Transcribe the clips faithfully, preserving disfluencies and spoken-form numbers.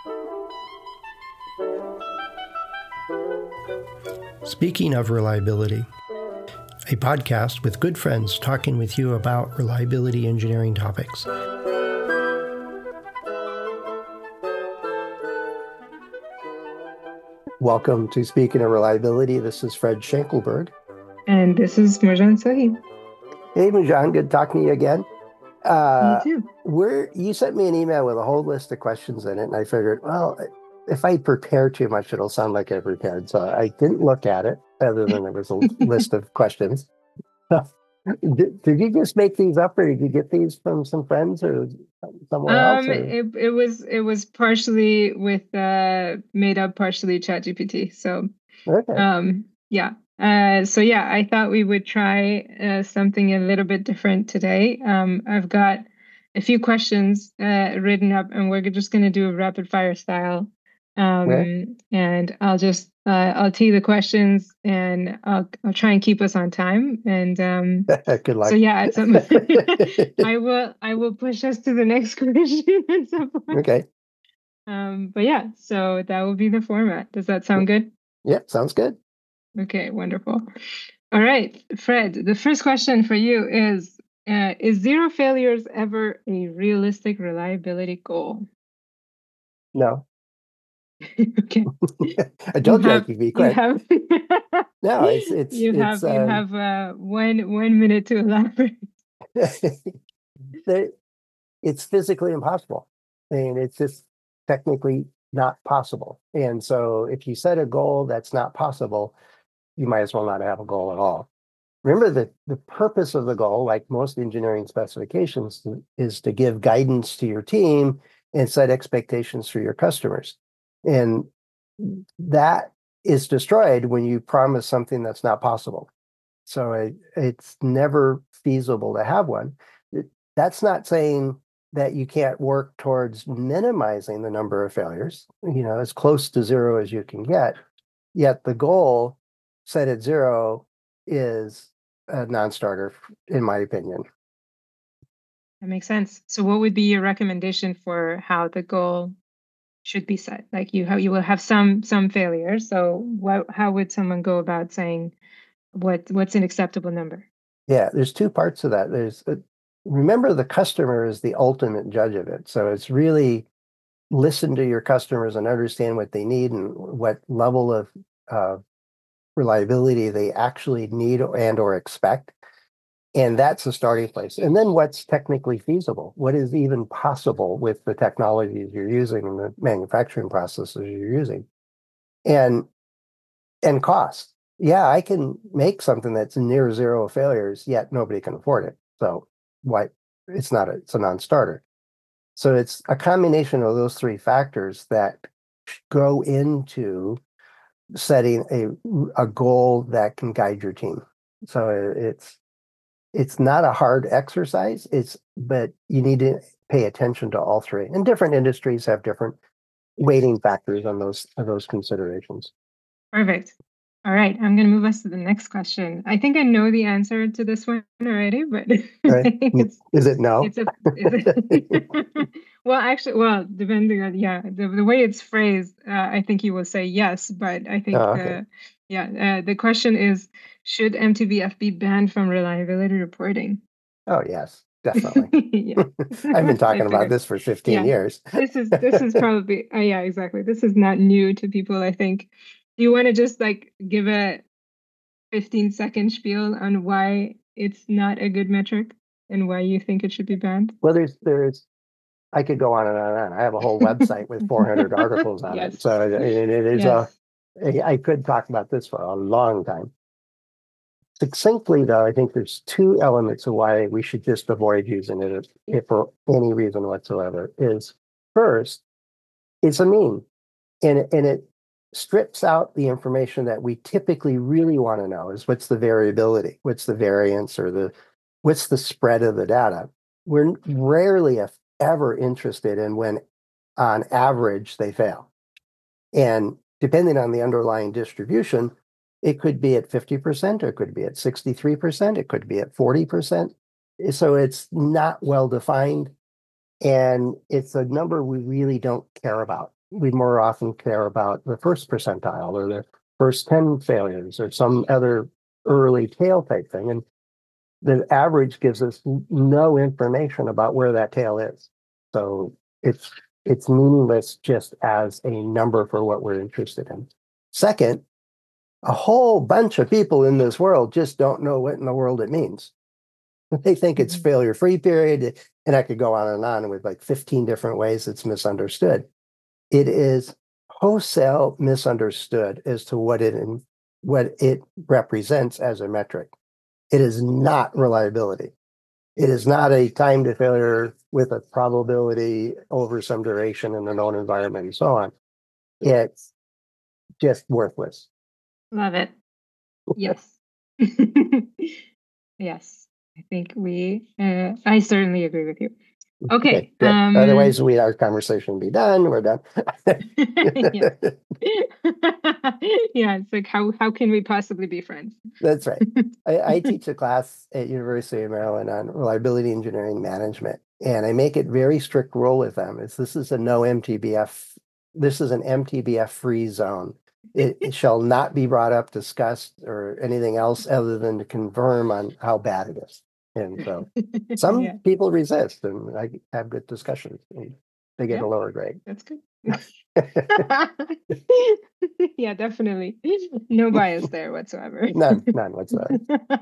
Speaking of reliability, a podcast with good friends talking with you about reliability engineering topics. Welcome to Speaking of Reliability. This is Fred Schenkelberg. And this is Marjan Sahi. Hey, Marjan, good talking to you again. Uh, you too. We're, you sent me an email with a whole list of questions in it, and I figured, well, if I prepare too much, it'll sound like I prepared. So I didn't look at it, other than there was a list of questions. Did, did you just make these up, or did you get these from some friends or somewhere um, else? Or? It, it was it was partially with uh, made up, partially ChatGPT. So, okay. um, yeah. Uh, so yeah, I thought we would try uh, something a little bit different today. Um, I've got a few questions uh, written up, and we're just going to do a rapid fire style. Um, okay. And I'll just uh, I'll tee the questions, and I'll I'll try and keep us on time. And um, good luck. So yeah, at some I will I will push us to the next question at some point. Okay. Um, but yeah, so that will be the format. Does that sound good? Yeah, sounds good. Okay, wonderful. All right, Fred, the first question for you is, uh, is zero failures ever a realistic reliability goal? No. Okay. I told you, you I could be quick. Have, no, it's, it's, you it's, have, um, you have uh, one, one minute to elaborate. It's physically impossible. I mean, it's just technically not possible. And so if you set a goal that's not possible, you might as well not have a goal at all. Remember that the purpose of the goal, like most engineering specifications, is to give guidance to your team and set expectations for your customers. And that is destroyed when you promise something that's not possible. So it, it's never feasible to have one. It, that's not saying that you can't work towards minimizing the number of failures, you know, as close to zero as you can get. Yet the goal set at zero is a non-starter, in my opinion. That makes sense. So what would be your recommendation for how the goal should be set? Like you have, you will have some some failures. So what how would someone go about saying what what's an acceptable number? Yeah, there's two parts of that. There's a, remember, the customer is the ultimate judge of it. So it's really listen to your customers and understand what they need and what level of uh, reliability they actually need and or expect. And that's the starting place. And then what's technically feasible? What is even possible with the technologies you're using and the manufacturing processes you're using? And and cost. Yeah, I can make something that's near zero failures, yet nobody can afford it. So why it's not a, it's a non-starter. So it's a combination of those three factors that go into setting a a goal that can guide your team. So it's it's not a hard exercise. It's but you need to pay attention to all three. And different industries have different weighting factors on those on those considerations. Perfect. All right, I'm going to move us to the next question. I think I know the answer to this one already, but right. I think it's is it no? It's a, is it, well, actually, well, depending on yeah, the, the way it's phrased, uh, I think you will say yes, but I think oh, okay. the yeah, uh, the question is, should M T B F be banned from reliability reporting? Oh yes, definitely. yeah. I've been talking about this for fifteen yeah. years. this is this is probably uh, yeah, exactly. This is not new to people, I think. Do you want to just like give a fifteen second spiel on why it's not a good metric and why you think it should be banned? Well, there's there's I could go on and on and on. I have a whole website with four hundred articles on yes. it. So it, it is yes. a I could talk about this for a long time. Succinctly, though, I think there's two elements of why we should just avoid using it if for any reason whatsoever. Is first, it's a mean, and and it strips out the information that we typically really want to know. Is what's the variability, what's the variance, or the what's the spread of the data. We're rarely, if ever, interested in when, on average, they fail, and depending on the underlying distribution, it could be at fifty percent, or it could be at sixty-three percent, it could be at forty percent. So it's not well defined, and it's a number we really don't care about. we more often care about the first percentile or the first ten failures or some other early tail type thing. And the average gives us no information about where that tail is. So it's it's meaningless just as a number for what we're interested in. Second, a whole bunch of people in this world just don't know what in the world it means. They think it's Mhm. failure-free period, and I could go on and on with like fifteen different ways it's misunderstood. It is wholesale misunderstood as to what it what it represents as a metric. It is not reliability. It is not a time to failure with a probability over some duration in a known environment and so on. It's just worthless. Love it. Yes. Yes. I think we, uh, I certainly agree with you. Okay. Good. Um, Otherwise, we our conversation will be done. We're done. yeah. Yeah. It's like, how, how can we possibly be friends? That's right. I, I teach a class at University of Maryland on reliability engineering management, and I make it very strict rule with them. It's this is a no M T B F. This is an M T B F free zone. It, it shall not be brought up, discussed, or anything else other than to confirm on how bad it is. And so some Yeah. people resist, and I have good discussions. And they get Yeah. a lower grade. That's good. Yeah, definitely. No bias there whatsoever. None, none whatsoever.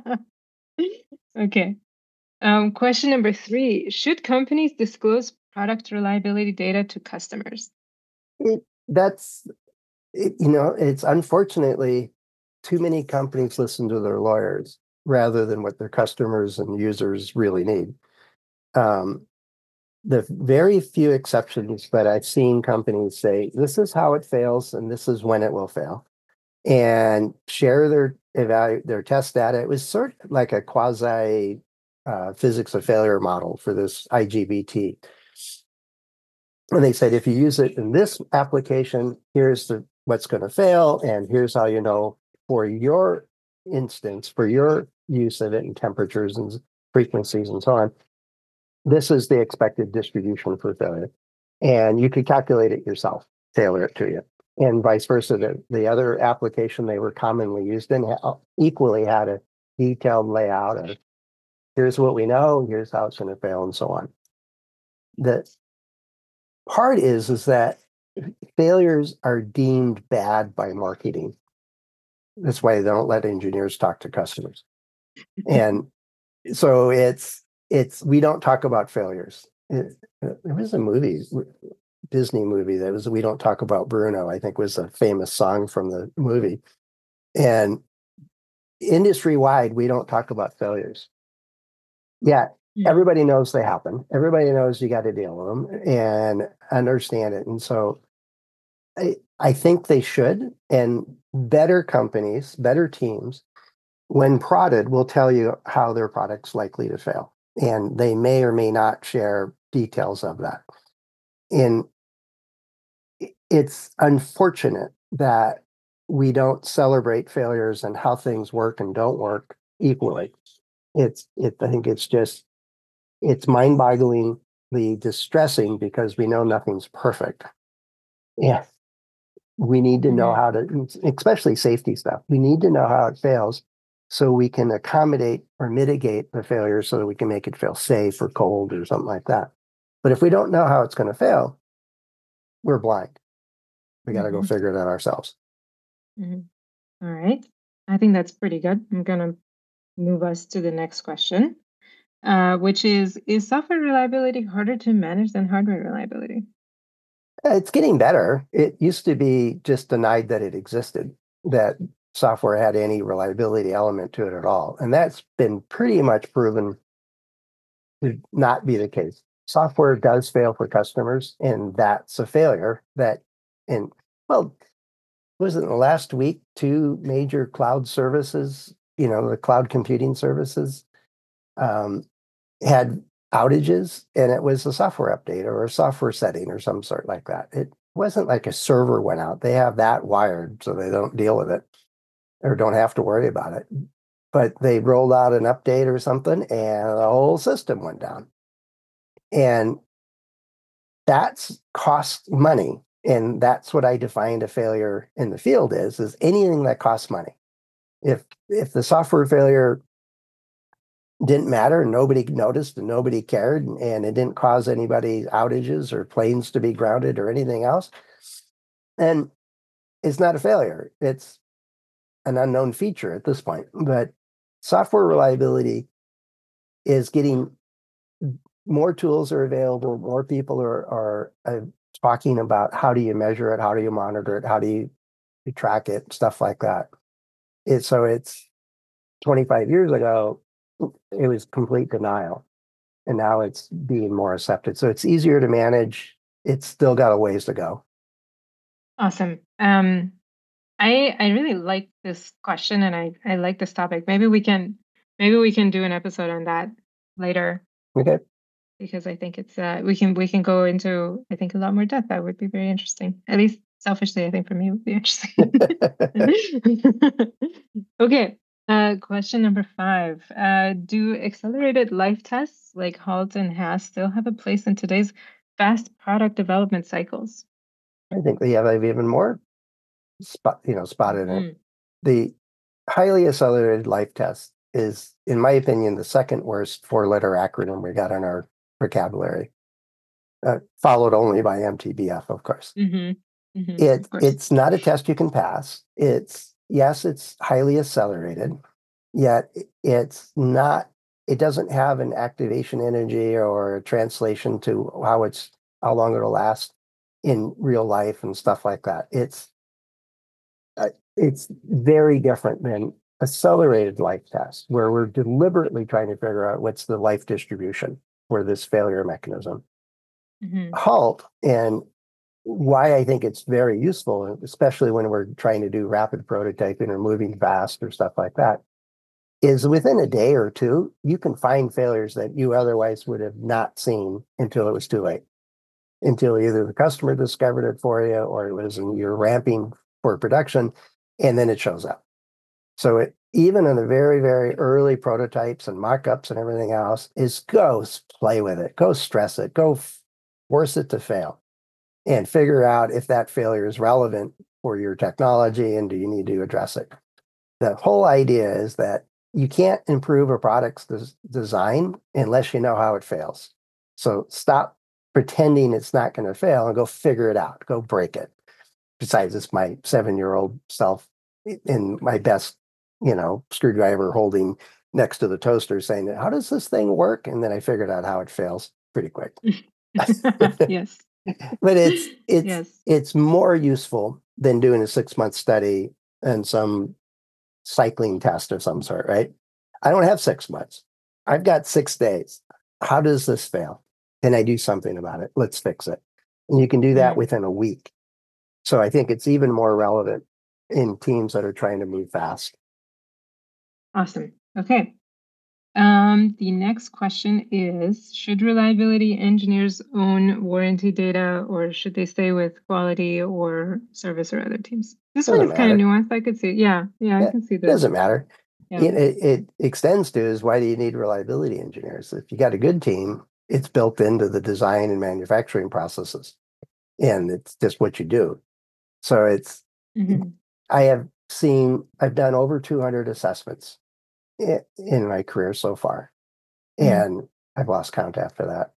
Okay. Um, question number three. Should companies disclose product reliability data to customers? It, that's, it, you know, it's unfortunately too many companies listen to their lawyers rather than what their customers and users really need. Um, the very few exceptions that I've seen companies say, this is how it fails and this is when it will fail, and share their evaluate their test data. It was sort of like a quasi uh, physics of failure model for this I G B T. And they said, if you use it in this application, here's the what's going to fail, and here's how you know for your instance, for your use of it in temperatures and frequencies and so on, this is the expected distribution for failure. And you could calculate it yourself, tailor it to you. And vice versa. The, the other application they were commonly used in ha- equally had a detailed layout of here's what we know, here's how it's going to fail, and so on. The part is, is that failures are deemed bad by marketing. That's why they don't let engineers talk to customers. And so it's, it's, we don't talk about failures. It, there was a movie, Disney movie that was, we don't talk about Bruno, I think was a famous song from the movie. And industry wide, we don't talk about failures. Yeah, Yeah. everybody knows they happen. Everybody knows you got to deal with them and understand it. And so I, I think they should, and better companies, better teams, when prodded, will tell you how their product's likely to fail. And they may or may not share details of that. And it's unfortunate that we don't celebrate failures and how things work and don't work equally. It's, it, I think it's just, it's mind-bogglingly distressing because we know nothing's perfect. Yeah. We need to know Mhm. how to, especially safety stuff. We need to know how it fails so we can accommodate or mitigate the failure so that we can make it feel safe or cold or something like that. But if we don't know how it's going to fail, we're blind. We got to go Mhm. figure it out ourselves. Mhm. All right. I think that's pretty good. I'm gonna move us to the next question, uh, which is, is software reliability harder to manage than hardware reliability? It's getting better. It used to be just denied that it existed, that software had any reliability element to it at all. And that's been pretty much proven to not be the case. Software does fail for customers, and that's a failure that, and well, was it in the last week, two major cloud services, you know, the cloud computing services um, had outages, and it was a software update or a software setting or some sort like that. It wasn't like a server went out. They have that wired so they don't deal with it or don't have to worry about it. But they rolled out an update or something, and the whole system went down. And that's cost money And that's what I defined a failure in the field is, is anything that costs money. If if the software failure didn't matter and nobody noticed and nobody cared and it didn't cause anybody outages or planes to be grounded or anything else, then it's not a failure. It's an unknown feature at this point. But software reliability is getting more tools are available, more people are are uh, talking about how do you measure it, how do you monitor it, how do you, you track it, stuff like that. It, so it's twenty-five years ago, it was complete denial. And now it's being more accepted. So it's easier to manage. It's still got a ways to go. Awesome. Um, I I really like this question and I I like this topic. Maybe we can maybe we can do an episode on that later Okay. because I think it's uh we can we can go into I think a lot more depth. That would be very interesting. At least selfishly, I think for me it would be interesting. Okay. Uh, question number five. Uh, do accelerated life tests like HALT and HASS still have a place in today's fast product development cycles? I think they have even more spot, you know, spotted in it. Mm. The highly accelerated life test is, in my opinion, the second worst four-letter acronym we got in our vocabulary, uh, followed only by M T B F, of course. Mm-hmm. Mm-hmm. It Of course. it's not a test you can pass. It's yes, it's highly accelerated, yet it's not. It doesn't have an activation energy or a translation to how it's how long it'll last in real life and stuff like that. It's uh, it's very different than accelerated life tests, where we're deliberately trying to figure out what's the life distribution for this failure mechanism. Mm-hmm. HALT and why I think it's very useful, especially when we're trying to do rapid prototyping or moving fast or stuff like that, is within a day or two, you can find failures that you otherwise would have not seen until it was too late, until either the customer discovered it for you or it was in you're ramping for production, and then it shows up. So it, even in the very, very early prototypes and mock-ups and everything else, is go play with it, go stress it, go force it to fail and figure out if that failure is relevant for your technology and do you need to address it. The whole idea is that you can't improve a product's des- design unless you know how it fails. So stop pretending it's not going to fail and go figure it out, go break it. Besides, it's my seven-year-old self in my best, you know, screwdriver holding next to the toaster saying, how does this thing work? And then I figured out how it fails pretty quick. Yes. But it's it's Yes. it's more useful than doing a six-month study and some cycling test of some sort, right? I don't have six months. I've got six days. How does this fail? Can I do something about it? Let's fix it. And you can do that Mm. within a week. So I think it's even more relevant in teams that are trying to move fast. Awesome. Okay. Um, the next question is, should reliability engineers own warranty data or should they stay with quality or service or other teams? This one Doesn't is kind of matter. nuanced. I could see. Yeah. Yeah, I Yeah, can see it this. doesn't matter. Yeah. It, it, it extends to is why do you need reliability engineers? If you got a good team, it's built into the design and manufacturing processes. And it's just what you do. So it's, Mm-hmm. I have seen, I've done over two hundred assessments in, in my career so far. Mm-hmm. And I've lost count after that.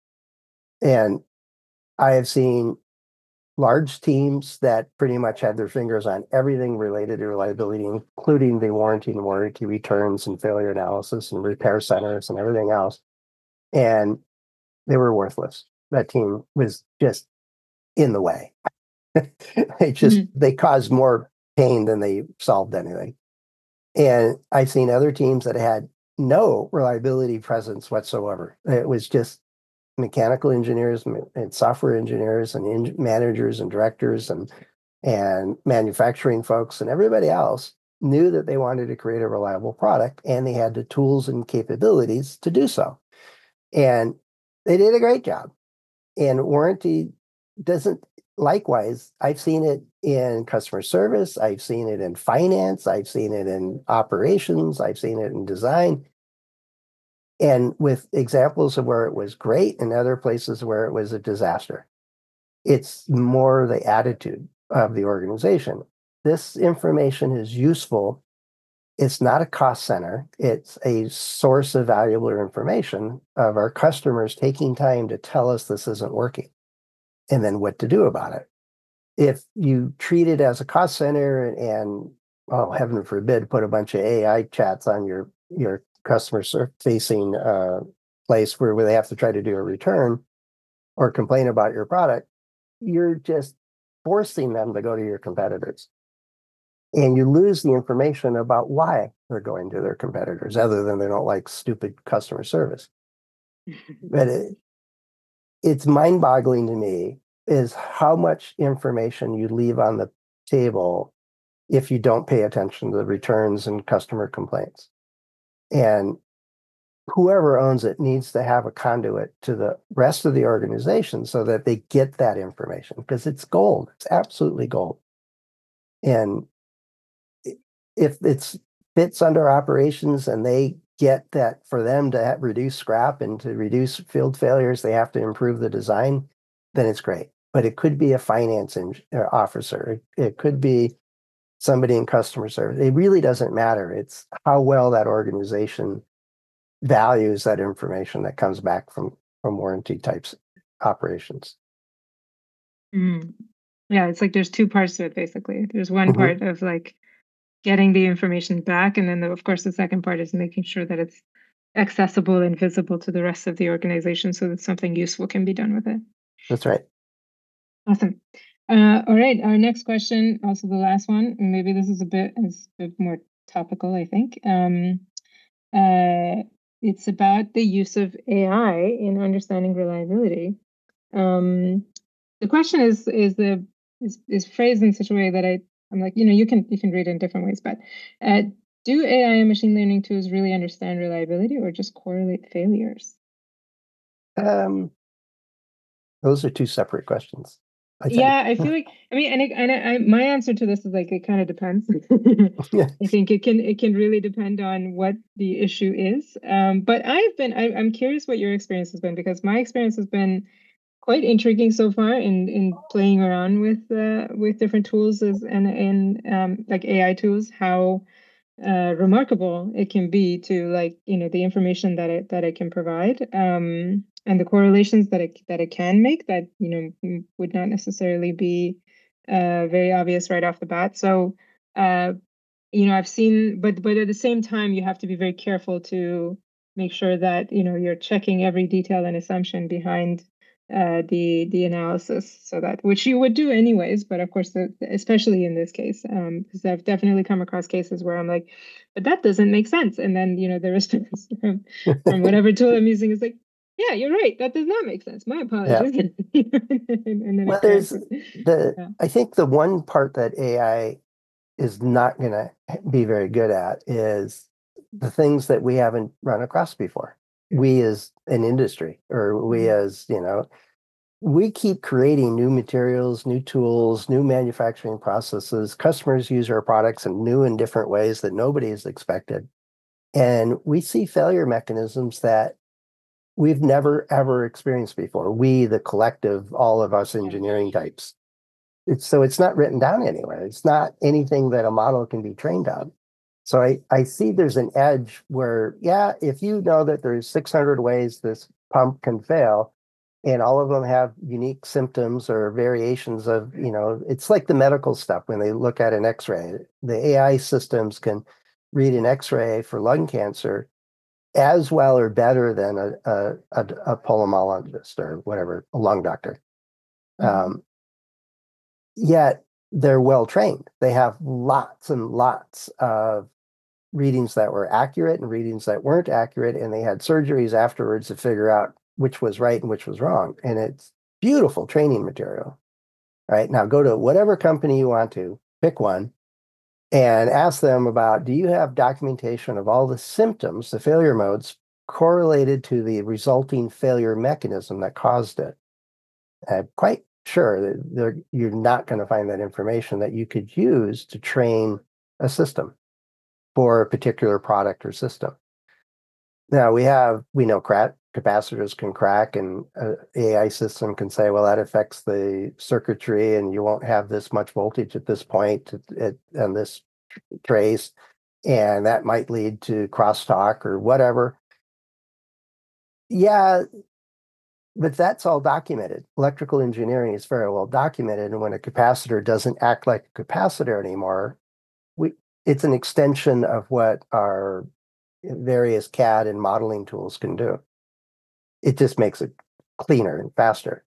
And I have seen large teams that pretty much had their fingers on everything related to reliability, including the warranty and warranty returns and failure analysis and repair centers and everything else. And they were worthless. That team was just in the way. They just, Mm-hmm. they caused more pain than they solved anything. And I've seen other teams that had no reliability presence whatsoever. It was just mechanical engineers and software engineers and in managers and directors and and manufacturing folks and everybody else knew that they wanted to create a reliable product and they had the tools and capabilities to do so. And they did a great job. And warranty doesn't, likewise, I've seen it in customer service, I've seen it in finance, I've seen it in operations, I've seen it in design. And with examples of where it was great and other places where it was a disaster. It's more the attitude of the organization. This information is useful. It's not a cost center. It's a source of valuable information of our customers taking time to tell us this isn't working and then what to do about it. If you treat it as a cost center and, and oh, heaven forbid, put a bunch of A I chats on your, your customer facing uh, place where, where they have to try to do a return or complain about your product, you're just forcing them to go to your competitors. And you lose the information about why they're going to their competitors, other than they don't like stupid customer service. But it, it's mind-boggling to me is how much information you leave on the table if you don't pay attention to the returns and customer complaints. And whoever owns it needs to have a conduit to the rest of the organization so that they get that information, because it's gold. It's absolutely gold. And if it's fits under operations and they get that for them to reduce scrap and to reduce field failures, they have to improve the design, then it's great. But it could be a finance officer. It, it could be somebody in customer service. It really doesn't matter. It's how well that organization values that information that comes back from, from warranty types operations. Mm. Yeah, it's like there's two parts to it, basically. There's one mm-hmm. part of like getting the information back. And then, the, of course, the second part is making sure that it's accessible and visible to the rest of the organization so that something useful can be done with it. That's right. Awesome. Uh, all right. Our next question, also the last one, and maybe this is a bit, is a bit more topical, I think. Um, uh, it's about the use of A I in understanding reliability. Um, the question is is the is, is phrased in such a way that I I'm like, you know, you can you can read it in different ways, but uh, do A I and machine learning tools really understand reliability or just correlate failures? Um, those are two separate questions. I yeah, I feel like I mean, and it, and I, my answer to this is like it kind of depends. Yeah. I think it can it can really depend on what the issue is. Um, but I've been I, I'm curious what your experience has been, because my experience has been quite intriguing so far in in playing around with uh, with different tools as and and um, like A I tools, how uh, remarkable it can be to, like, you know, the information that it that it can provide, um, and the correlations that it that it can make that, you know, would not necessarily be uh, very obvious right off the bat. So uh, you know, I've seen, but but at the same time, you have to be very careful to make sure that, you know, you're checking every detail and assumption behind uh, the the analysis, so that, which you would do anyways, but of course, the, especially in this case, um, because I've definitely come across cases where I'm like, but that doesn't make sense, and then, you know, the response from, from whatever tool I'm using is like, yeah, you're right, that does not make sense. My apologies. Yeah. and, and then well, there's the yeah. I think the one part that A I is not going to be very good at is the things that we haven't run across before. We as an industry, or we as, you know, we keep creating new materials, new tools, new manufacturing processes. Customers use our products in new and different ways that nobody has expected. And we see failure mechanisms that we've never, ever experienced before. We, the collective, all of us engineering types. It's, so it's not written down anywhere. It's not anything that a model can be trained on. So I, I see there's an edge where, yeah, if you know that there's six hundred ways this pump can fail, and all of them have unique symptoms or variations of, you know, it's like the medical stuff when they look at an X-ray. The A I systems can read an X-ray for lung cancer as well or better than a, a, a, a pulmonologist or whatever, a lung doctor. Mm-hmm. Um, yet they're well trained. They have lots and lots of readings that were accurate and readings that weren't accurate, and they had surgeries afterwards to figure out which was right and which was wrong. And it's beautiful training material. Right now, go to whatever company you want to, pick one, and ask them about, do you have documentation of all the symptoms, the failure modes, correlated to the resulting failure mechanism that caused it? I'm quite sure that you're not going to find that information that you could use to train a system for a particular product or system. Now we have, we know capacitors can crack, and a A I system can say, well, that affects the circuitry and you won't have this much voltage at this point at, on this trace, and that might lead to crosstalk or whatever. Yeah, but that's all documented. Electrical engineering is very well documented, and when a capacitor doesn't act like a capacitor anymore, we it's an extension of what our various C A D and modeling tools can do. It just makes it cleaner and faster.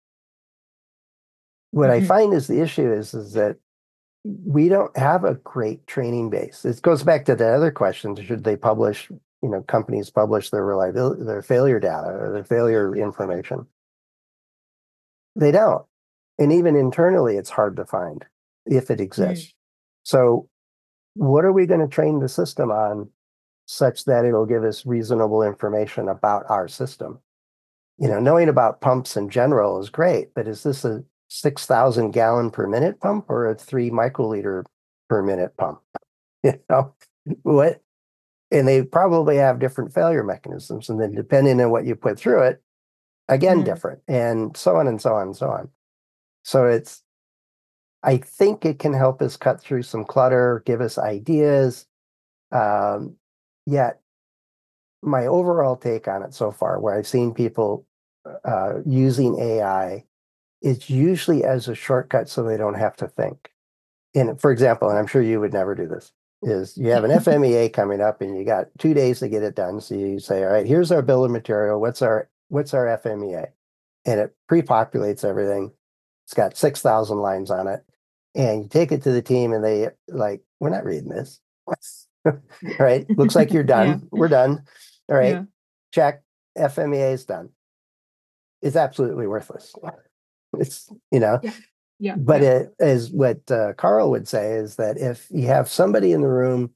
What I Mhm. find is the issue is, is that we don't have a great training base. It goes back to the other question: should they publish? You know, companies publish their reliability, their failure data, or their failure information. They don't, and even internally, it's hard to find if it exists. So, what are we going to train the system on, such that it'll give us reasonable information about our system? You know, knowing about pumps in general is great, but is this a six thousand gallon per minute pump or a three microliter per minute pump? You know, what? And they probably have different failure mechanisms. And then depending on what you put through it, again, Mm. different, and so on and so on and so on. So it's, I think it can help us cut through some clutter, give us ideas. Um, yet, my overall take on it so far, where I've seen people uh, using A I, it's usually as a shortcut so they don't have to think. And for example, and I'm sure you would never do this, is you have an F M E A coming up and you got two days to get it done. So you say, all right, here's our bill of material. What's our what's our F M E A? And it pre-populates everything. It's got six thousand lines on it. And you take it to the team and they like, we're not reading this. All right. Looks like you're done. Yeah. We're done. All right. Yeah. Check. F M E A is done. It's absolutely worthless. It's, you know, Yeah. Yeah. but yeah. it is what uh, Carl would say is that if you have somebody in the room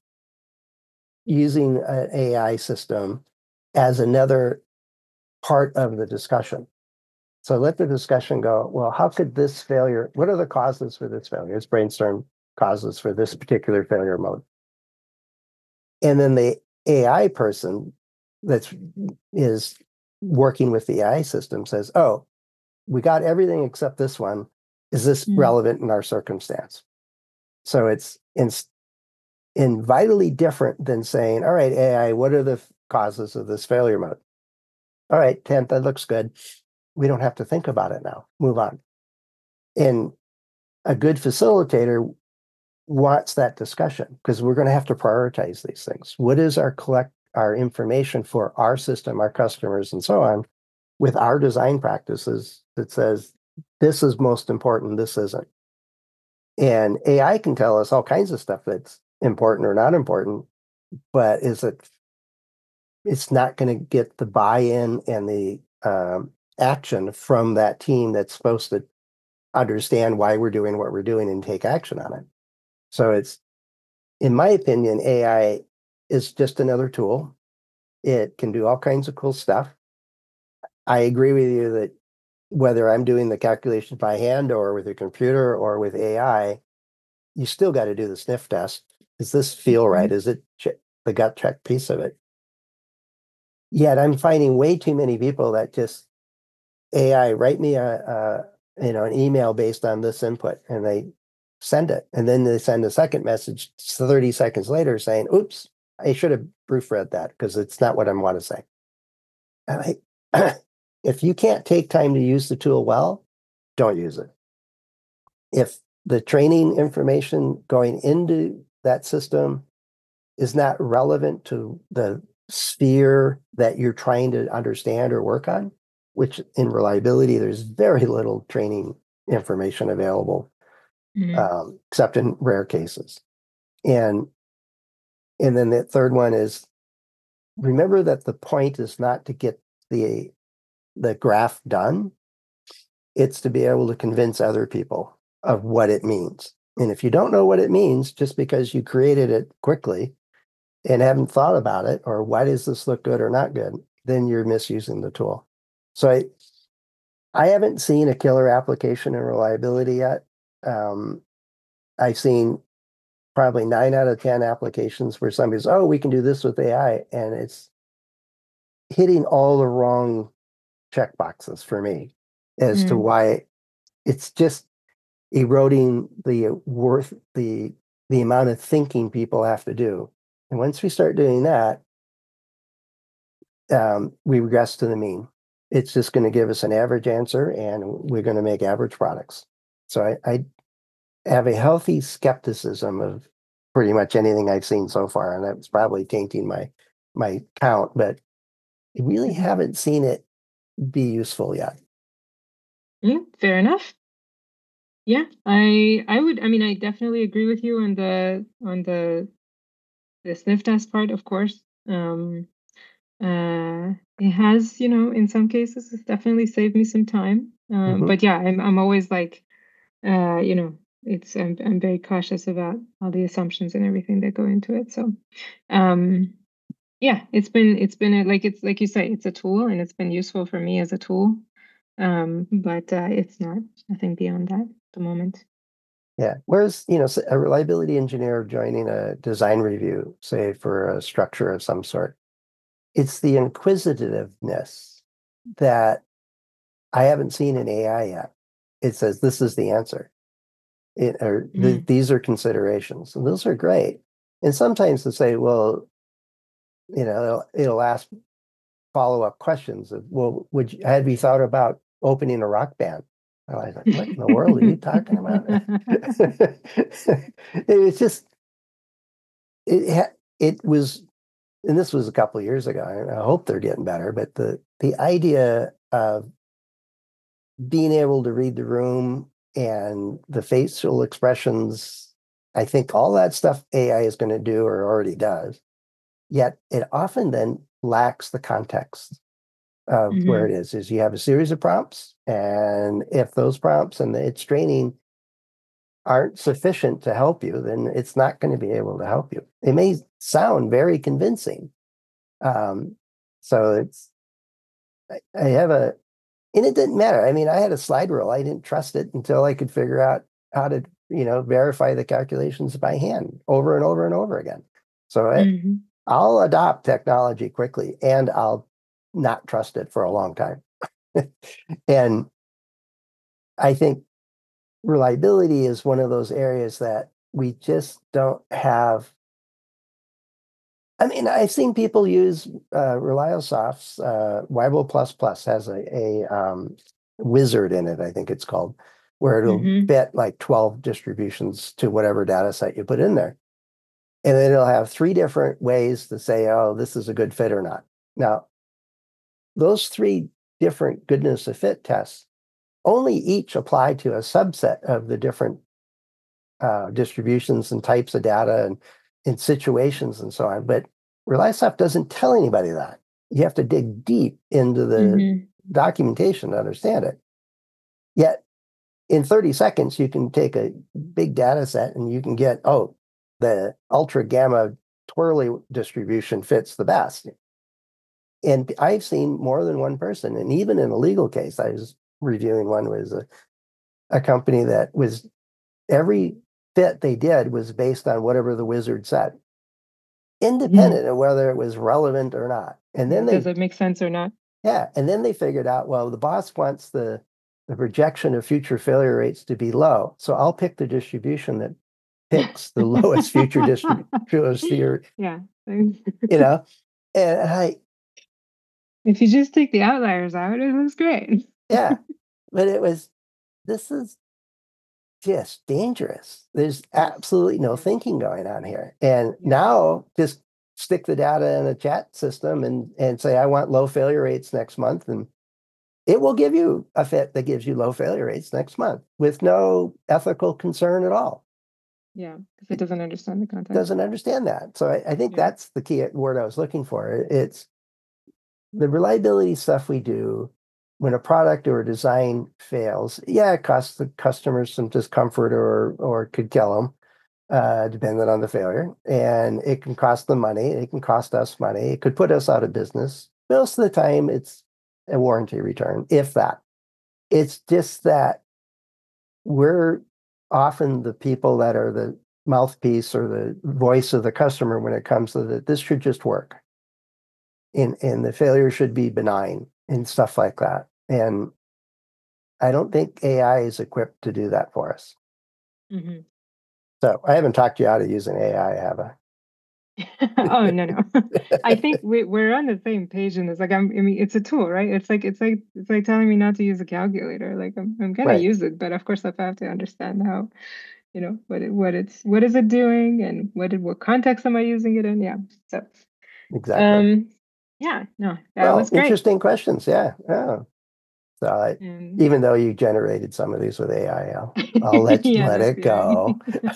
using an A I system as another part of the discussion, so let the discussion go, well, how could this failure, what are the causes for this failure? Let's brainstorm causes for this particular failure mode. And then the A I person that's is working with the A I system says, oh, we got everything except this one. Is this Mm. relevant in our circumstance? So it's in, in vitally different than saying, all right, A I, what are the causes of this failure mode? All right, Kent, that looks good. We don't have to think about it now. Move on. And a good facilitator wants that discussion because we're going to have to prioritize these things. What is our collect our information for our system, our customers, and so on, with our design practices that says this is most important, this isn't. And A I can tell us all kinds of stuff that's important or not important, but is it? It's not going to get the buy-in and the um, action from that team that's supposed to understand why we're doing what we're doing and take action on it. So it's, in my opinion, A I is just another tool. It can do all kinds of cool stuff. I agree with you that whether I'm doing the calculations by hand or with a computer or with A I, you still got to do the sniff test. Does this feel right? Mhm. Is it ch- the gut check piece of it? Yet I'm finding way too many people that just A I write me a, a you know an email based on this input, and they send it, and then they send a second message thirty seconds later saying, "Oops, I should have proofread that because it's not what I want to say." And I, if you can't take time to use the tool well, don't use it. If the training information going into that system is not relevant to the sphere that you're trying to understand or work on, which in reliability, there's very little training information available, Mhm. um, except in rare cases. And and then the third one is, remember that the point is not to get the the graph done. It's to be able to convince other people of what it means. And if you don't know what it means, just because you created it quickly and haven't thought about it, or why does this look good or not good, then you're misusing the tool. So I, I haven't seen a killer application in reliability yet. Um, I've seen probably nine out of ten applications where somebody's, oh, we can do this with A I, and it's hitting all the wrong check boxes for me as to Mm. why it's just eroding the worth, the the amount of thinking people have to do. And once we start doing that, um, we regress to the mean. It's just going to give us an average answer, and we're going to make average products. So I, I have a healthy skepticism of pretty much anything I've seen so far, and that's probably tainting my my count, but I really haven't seen it be useful yet. Mm, fair enough. Yeah, I I would I mean I definitely agree with you on the on the the sniff test part, of course. Um uh it has, you know, in some cases it's definitely saved me some time. Um Mhm. but yeah, I'm I'm always like uh you know, it's I'm I'm very cautious about all the assumptions and everything that go into it. So um yeah, it's been it's been a, like it's like you say, it's a tool and it's been useful for me as a tool. Um but uh it's not nothing beyond that at the moment. Yeah. Whereas, you know, s- a reliability engineer joining a design review, say for a structure of some sort, it's the inquisitiveness that I haven't seen in A I yet. It says this is the answer. It, or th Mm. these are considerations, and those are great. And sometimes they say, well, you know, it'll, it'll ask follow-up questions of, well, would you, have you thought about opening a rock band? And I was like, what in the world are you talking about? It's just, it ha it was, and this was a couple of years ago, and I hope they're getting better, but the the idea of being able to read the room and the facial expressions, I think all that stuff A I is going to do or already does. Yet it often then lacks the context of where it Hmm. is. Is you have a series of prompts, and if those prompts and its training aren't sufficient to help you, then it's not going to be able to help you. It may sound very convincing. Um, so it's I, I have a and it didn't matter. I mean, I had a slide rule. I didn't trust it until I could figure out how to, you know, verify the calculations by hand over and over and over again. So I, Hmm. I'll adopt technology quickly, and I'll not trust it for a long time. And I think reliability is one of those areas that we just don't have. I mean, I've seen people use uh, ReliaSoft's uh, Weibo Plus Plus has a, a um, wizard in it, I think it's called, where it'll Hmm. fit like twelve distributions to whatever data set you put in there. And then it'll have three different ways to say, oh, this is a good fit or not. Now, those three different goodness of fit tests only each apply to a subset of the different uh, distributions and types of data and in situations and so on. But ReliaSoft doesn't tell anybody that. You have to dig deep into the Hmm. documentation to understand it. Yet in thirty seconds, you can take a big data set and you can get, oh, the ultra gamma twirly distribution fits the best. And I've seen more than one person, and even in a legal case, I was reviewing one was a, a company that was every fit they did was based on whatever the wizard said, Hmm. independent of whether it was relevant or not. And Yeah, then does they, it make sense or not? yeah, and then they figured out, well, the boss wants the the projection of future failure rates to be low. So I'll pick the distribution that picks the lowest future distribution, Yeah. you know, and I, If you just take the outliers out, it looks great. yeah, but it was, this is just dangerous. There's Yes. absolutely no Yeah. thinking going on here. And Yeah. now just stick the data in a chat system and and say I want low failure rates next month, and it will give you a fit that gives you low failure rates next month with no ethical concern at all. Yeah. Because it It doesn't understand the context. doesn't understand that. So I, I think Yeah. that's the key word I was looking for. It's the reliability stuff we do when a product or a design fails. Yeah, it costs the customers some discomfort or or could kill them uh, depending on the failure. And it can cost them money. It can cost us money. It could put us out of business. Most of the time, it's a warranty return, if that. It's just that we're often the people that are the mouthpiece or the voice of the customer when it comes to that. This should just work. And, and the failure should be benign. and stuff like that. And I don't think A I is equipped to do that for us. Mm-hmm. So I haven't talked you out of using A I, have I? Oh no, no. I think we, we're on the same page in this. Like, I'm, I mean, it's a tool, right? It's like it's like it's like telling me not to use a calculator. Like, I'm I'm gonna Right. use it, but of course I have to understand how, you know, what it what it's what is it doing and what it, what context am I using it in? Yeah. So Exactly. um yeah, no, that Well, was great. interesting questions. Yeah. Yeah. So I, And even though you generated some of these with A I, I'll, I'll let yeah, let no it go.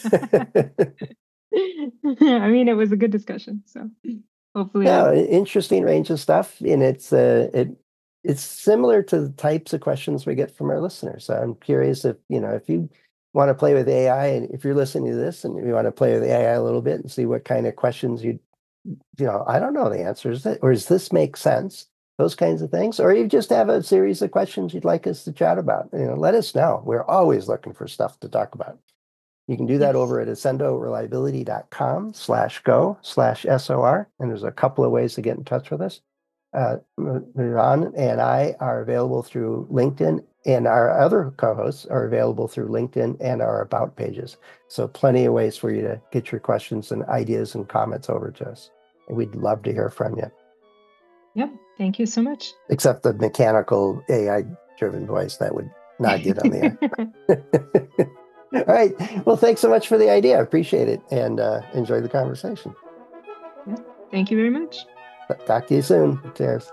I mean, it was a good discussion. So hopefully, Yeah, I'll... interesting range of stuff, and it's uh, it it's similar to the types of questions we get from our listeners. So I'm curious if you know if you want to play with A I, and if you're listening to this, and you want to play with A I a little bit and see what kind of questions you you know I don't know the answers, or does this make sense? Those kinds of things, or you just have a series of questions you'd like us to chat about. You know, let us know. We're always looking for stuff to talk about. You can do that Yes. over at accendoreliability.com slash go slash SOR. And there's a couple of ways to get in touch with us. Uh, Ron and I are available through LinkedIn, and our other co-hosts are available through LinkedIn and our About pages. So plenty of ways for you to get your questions and ideas and comments over to us. And we'd love to hear from you. Yep. Thank you so much. Except the mechanical A I-driven voice that would not get on the air. All right. Well, thanks so much for the idea. I appreciate it, and uh, enjoy the conversation. Yeah. Thank you very much. Talk to you soon. Cheers.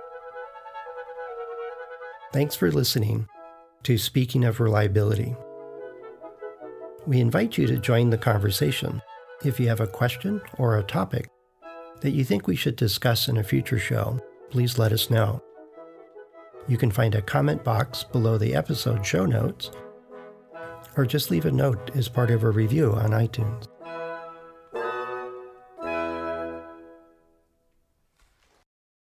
Thanks for listening to Speaking of Reliability. We invite you to join the conversation. If you have a question or a topic that you think we should discuss in a future show, please let us know. You can find a comment box below the episode show notes, or just leave a note as part of a review on iTunes.